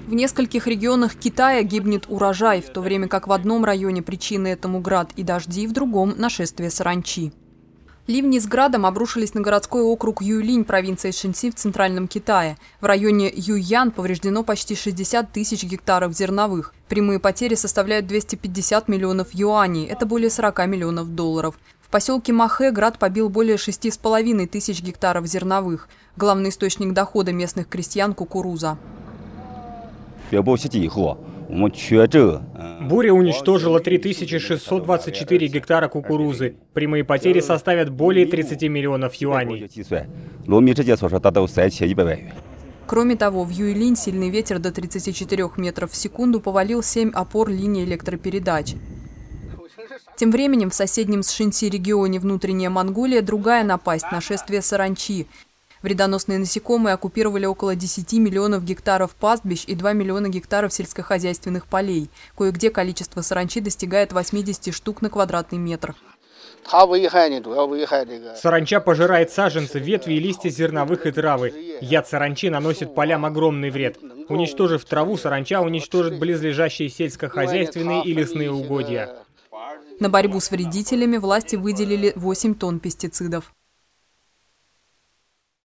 В нескольких регионах Китая гибнет урожай, в то время как в одном районе причины этому град и дожди, в другом – нашествие саранчи. Ливни с градом обрушились на городской округ Юйлинь провинции Шэньси в центральном Китае. В районе Юйян повреждено почти 60 тысяч гектаров зерновых. Прямые потери составляют 250 миллионов юаней, это более 40 миллионов долларов. В поселке Махэ град побил более 6,5 тысяч гектаров зерновых. Главный источник дохода местных крестьян – кукуруза. Буря уничтожила 3624 гектара кукурузы. Прямые потери составят более 30 миллионов юаней. Кроме того, в Юйлинь сильный ветер до 34 метров в секунду повалил 7 опор линии электропередач. Тем временем в соседнем с Шэньси регионе Внутренняя Монголия другая напасть – нашествие саранчи. Вредоносные насекомые оккупировали около 10 миллионов гектаров пастбищ и 2 миллиона гектаров сельскохозяйственных полей. Кое-где количество саранчи достигает 80 штук на квадратный метр. Саранча пожирает саженцы, ветви и листья зерновых и травы. Яд саранчи наносит полям огромный вред. Уничтожив траву, саранча уничтожит близлежащие сельскохозяйственные и лесные угодья. На борьбу с вредителями власти выделили 8 тонн пестицидов.